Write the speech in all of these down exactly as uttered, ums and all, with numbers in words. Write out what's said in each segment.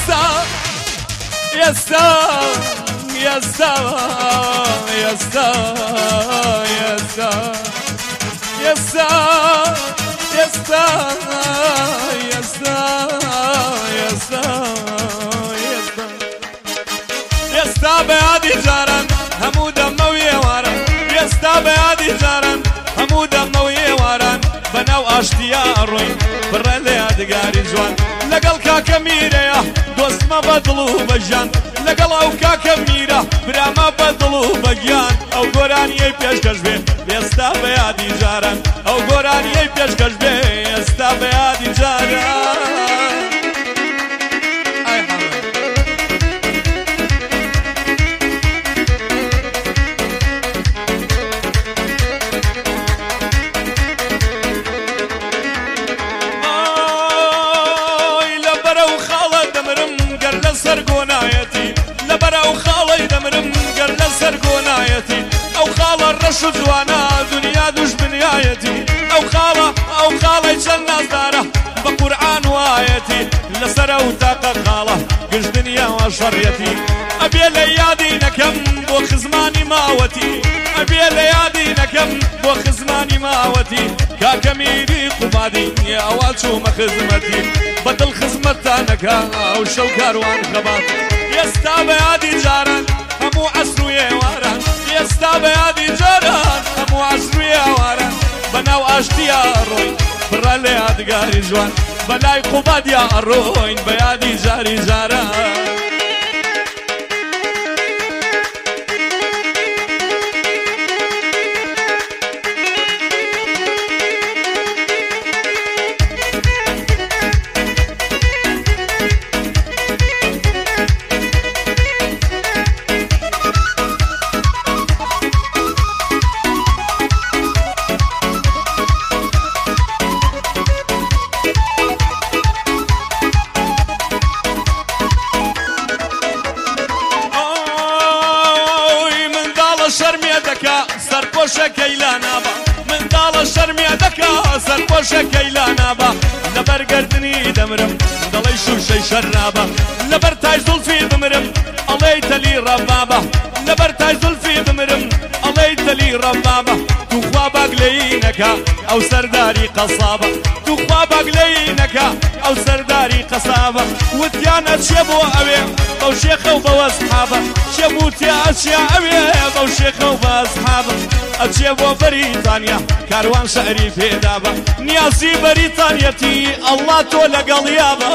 يستا يستا يستا يستا يستا يستا يستا يستا يستا يستا يستا بهادي جاران همو دموي واران يستا بهادي جاران همو دموي واران بناو اشتيا روين برا يادگاری جوان لقل كاكا ميرا دوست ما بدلو بجان لقل او كاكا ميرا برا ما بدلو بجان او قراني پیش کشبه يستا بهادي جاران او قراني پیش کشبه يستا بهادي جاران او خاله الرشو جوانا دنيا دوش بنيايتي او خاله او خاله جنة داره بقرآن وايتي لسره وتاقة خاله قش دنيا وشريتي ابي ليادي نكم بو خزماني ماوتي ابي ليادي نكم بو خزماني ماوتي كاكميري قبادي يا اوالشو مخزمتي بدل خزمتانك او شو كاروان خبات يستا بهادي جاران همو عسرو يواران يستا بهادي جاران همو عسرو يواران بناو اشتيا روين برا ليادگاري جوان بناي قباد يا روين بهادي جاري جاران كيلانا با من دال الشرمية دكا سرقوشة كيلانا با لبر قردني دمرم دلي شو شي شرابا لبر تاج ظلفي دمرم عليت لي ربابا لبر تاج ظلفي دمرم عليت لي ربابا تو خوابك لينكا او سرداري قصابة تو خوابك لينكا او سرداري قصابة وتيانا تشيبو اوي بو شيخ وبو اصحابه شيبو تيا اشياء اوي بو شيخ وبو اصحابه أجيبو بريطانيا كاروان شعري في دابا نيازي بريطانيتي الله تولا قليابا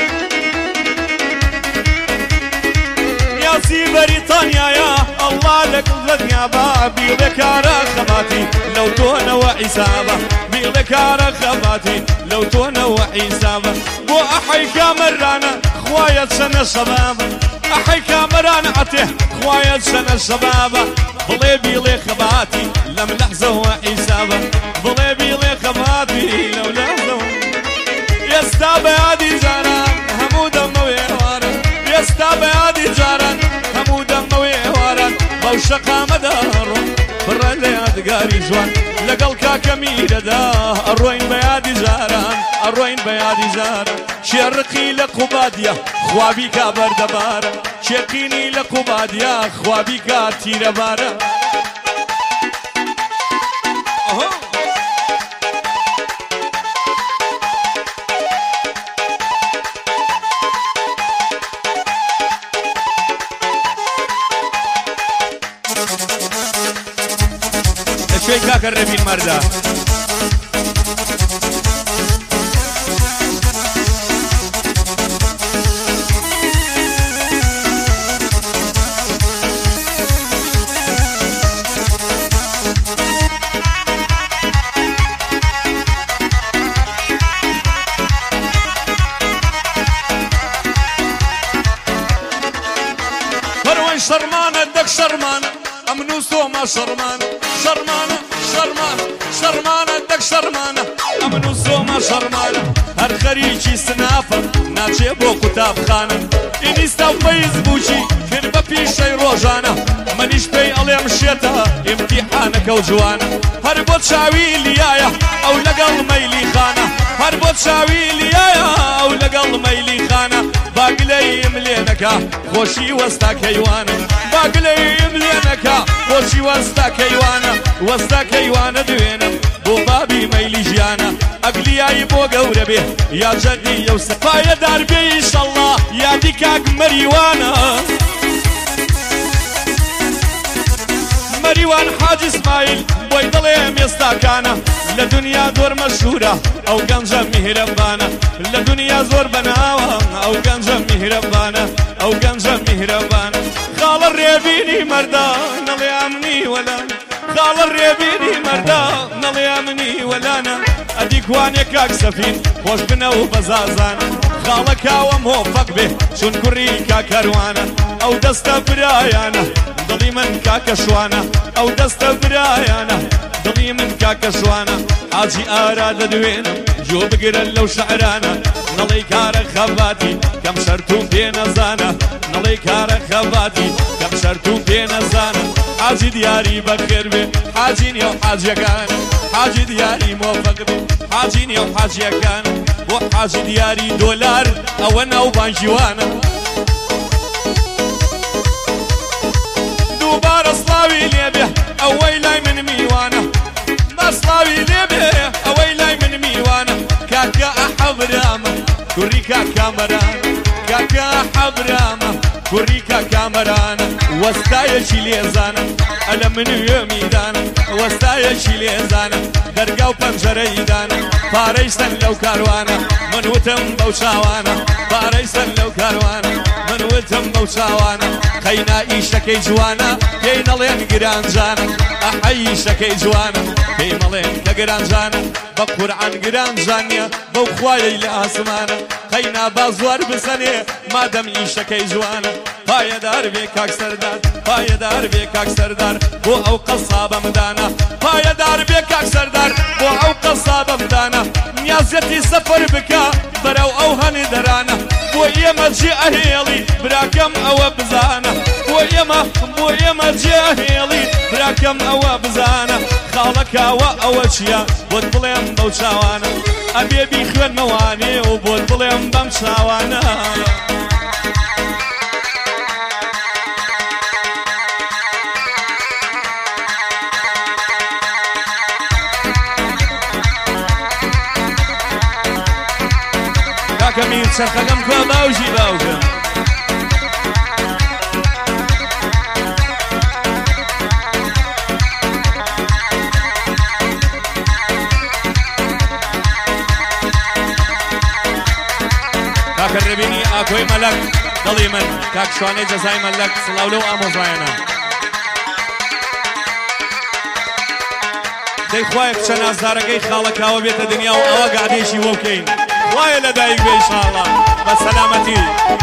نيازي بريطانيا يا الله لك الدنيابا بيضك رخباتي لو تونا وعسابا بيضك رخباتي لو تونا وعسابا بو أحي كامرانا خوايا سنة شبابا أحي كامرانا عته خوايا سنة شبابا بلي بيلي خباتي لم لحظة وحسابة بلي بيلي خباتي لو لحظة يستا بهادي جاران همو دموي وارن يستا بهادي جاران همو دموي وارن بوشقا مدارون برا ليادگاري جوان لقل كاكا ميرا دا الروين بهادي جاران الروين بهادي جاران شرقي لقباديا خوابي كابر دبارا شرقيني لقباديا خوابي كاتير بارا شوي كاكا الربي المردة فروين شرمانة دك شرمانة أمنو سوما شرمانة شرمانة شرمانة شرمانة دك شرمانة أمنو سوما شرمانة هر خريجي سنافة ناچي بو كتاب خانة إنيستا وفيز بوشي كربا بيشي روجانا منيش بي أليم شيتا امتحانك وجوانا هر بوت شاوي ليايا أو لقل ميلي خانة هر بوت شاوي ليايا أو لقل ميلي خانة باقلەیم لێنەکە خۆشی وەستا کەیوانە باقلەیم لێنەکە خۆشی وەستا کەیوانە وەستا کەیوانە دوێنم بۆ بابی مەیلی ژیانە ئەگلیایی بۆ گەورە بێ یا جەدی یەوسە پایەدار بێ ئیشەڵڵا یادی کاک مەریوانە مەریوان حاج ئیسماعیل بۆی دڵێم ئێستاکانە لە دنیا زۆر مەشهورە ئەو گەنجە میهرەبانە لە دنیا زۆر بەناوە ئەو گەنجە میهرەبانە ئەو گەنجە میهرەبانە خاڵە ڕێبینی مەردا نەڵێ ئەمنی وەلانە خاڵە ڕێبینی مەردا نەڵێ ئەمنی وەلانە ئەدی کوانێ کاک سەفین خۆش بنە و بەزازانە خاڵە کاوە مۆفەق بێ چون کوڕی کاکەروانە ئەو دەستە برایانە دڵی من کاکە شوانە ئەو دەستە برایانە دڵی من کاکە شوانە حاجی ئارا دەدوێنم جۆ بگرن لەو شەعرانە نەڵێی کارە خەباتی کەم شەرت و پێ نەزانە نەڵێی کارە خەباتی کەم شەرت و پێ نەزانە حاجی دیاری بەخێر بێ حاجی نیە و حاجیەکان حاجی دیاری مۆفەق بێ حاجی نیە و حاجیەکان بۆ حاجی دیاری دۆلار ئەوە ناو بانجیوانە دووبارە سڵاوی لێبێ ئەوەی لای من میوانە مەسڵاوی لێبێ ئەوەی لای من میوانە کاکە ئەحەبرامە کوڕی کاکامەرانە کاکە ئەحەبرامە کوڕی کاکامەرانە وەستایەکی لێزانە ئەلە من وێ میدانە وەستایەکی لێزانە دەرگا و پەنجەرەی دانە پارەی سەن لەو کاروانە من وتم بەو چاوانە پارەی سەن لەو کاروانە من وتم بەو چاوانە قەینا ئیشەکەی جوانە پێی نەڵێن گرانجانە ئەحەی ئیشەکەی جوانە پێی مەڵێن کە گرانجانە بە قورعان گرانجانیە بەو خوایەی لە ئاسمانە قەینا با زوار بسەنێ مادەم ئیشەکەی جوانە پایەدار بێ کاک سەردار پایەدار بێ کاک سەردار بۆ ئەو قەسابەمدانە پایەدار بێ کاک سەردار بۆ ئەو قەسابەمدانە نیازەتی سەفەر بکە بەرەو ئەو هەنی دەرانە بۆ ئێمە جێ ئەهێڵی براکەم ئەوە بزانە بۆ ئێمە بۆ ئێمە جێ ئەهێڵی براکەم ئەوە بزانە خاڵەکاوە ئەوە چییە بۆت بڵێم بەو چاوانە ئەبێ بیخوێنمەوانێ و بۆت بڵێم بەم چاوانە کاکە میر چەرخەکەم کوێ باوژی باوکە کاکە ڕێبینی ئاکۆی مەلەک دڵی من کاک شوانەی جەزای مەلەک سڵاو لەو ئامۆزایەنە دەی خوایە کچە نازدارەکەی خاڵەکاوە بێتە دنیا و ئەوە گادێشی بۆ بکەین خوایە لەدایک بێ ئینشاءڵڵا بە سەلامەتی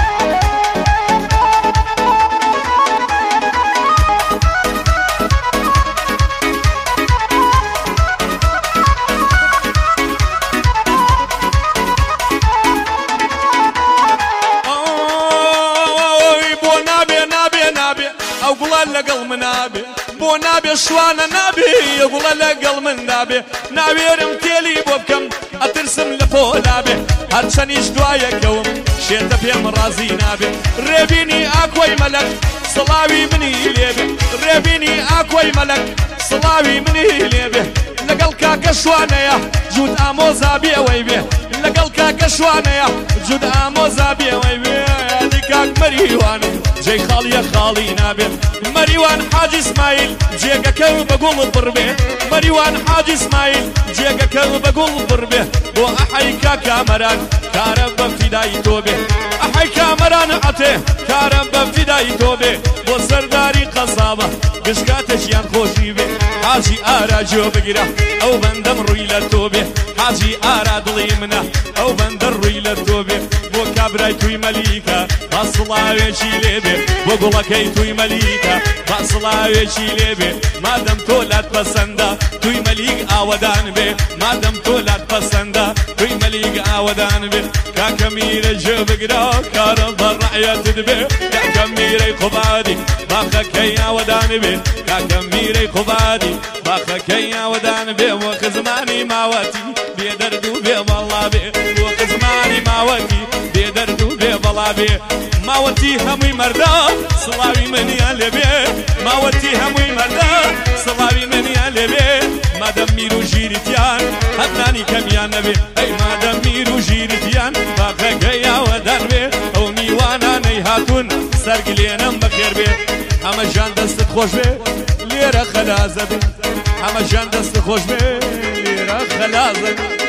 ئەو گوڵە لەگەڵ منابێ بۆ نابێ شوانە نابێ ئەو گوڵە لەگەڵ من نابێ ناوێرم تێلی بۆ بکەم ئەترسم لە پۆلابێ هەرچەنیش دوایەکەوم شێتە پێم ڕازی نابێ ڕێبینی ئاکۆی مەلەک سڵاوی منی لێبێ ڕێبینی ئاکۆی مەلەک سڵاوی منی لێبێ لەگەڵ کاکە شوانەیە جوود ئامۆزا بێوەی بێ لەگەڵ کاکە شوانەیە جوود ئامۆزا بێوەی بێ یادی کاک مەریوانە جێی خاڵیە خاڵی نابێت مەریوان حاج ئیسماعیل جێگەکە بە گوڵ بڕبێ مەریوان حاج ئیسماعیل جێگەکە بە گوڵ بڕبێ بۆ ئەحەی کاکامەران کارە بە فیدایی تۆ بێ ئەحەی کامەران عەتێ کارە بە فیدایی تۆ بێ بۆ سەرداری قەسابە گشکاتەشیان خۆشی بێ حاجی ئارا جۆ بگیرە ئەو بەندەم ڕووی لە تۆ بێ حاجی ئارا دڵی منە ئەو بەندە ڕووی لە تۆ بێ بۆ کابرای توی مەلیکە با سڵاوێکی لێبێ بۆ گوڵەکەی توی مەلیکە با سڵاوێکی لێبێ مادەم تۆ لات پەسەندە توی مەلیک ئاوەدان بێ مادەم تۆ لات پەسەندە توی مەلیک ئاوەدان بێ کاکە میرە جێ بگرە کارە بە ڕەعەتت بێ کاکە میرەی قوبادی باخەکەی ئاوەدان بێ کاکە میرەی قوبادی باخەکەی ئاوەدان بێ وەک زمانی ماوەتی بێ دەرد و بێ بەڵا بێ وەک زمانی ماوەتی بێ دەرد و بێ بەڵا بێ ماوەتی هەمووی مەردا سڵاوی منیان لێبێ ماوەتی هەمووی مەردا سڵاوی منیان لێبێ مادەم میر و ژیرتیان هەمنانی کەمیان نەبێ ئەی مادەم میر و ژیرتیان باقەکەی یاوەدان بێ ئەو میوانانەی هاتوون سەرگلێنم بەخێر بێ هەمەژان دەستت خۆش بێ لێرە خەلازە بێ هەمەژان دەستت خۆش بێ لێرە خەلازە بێ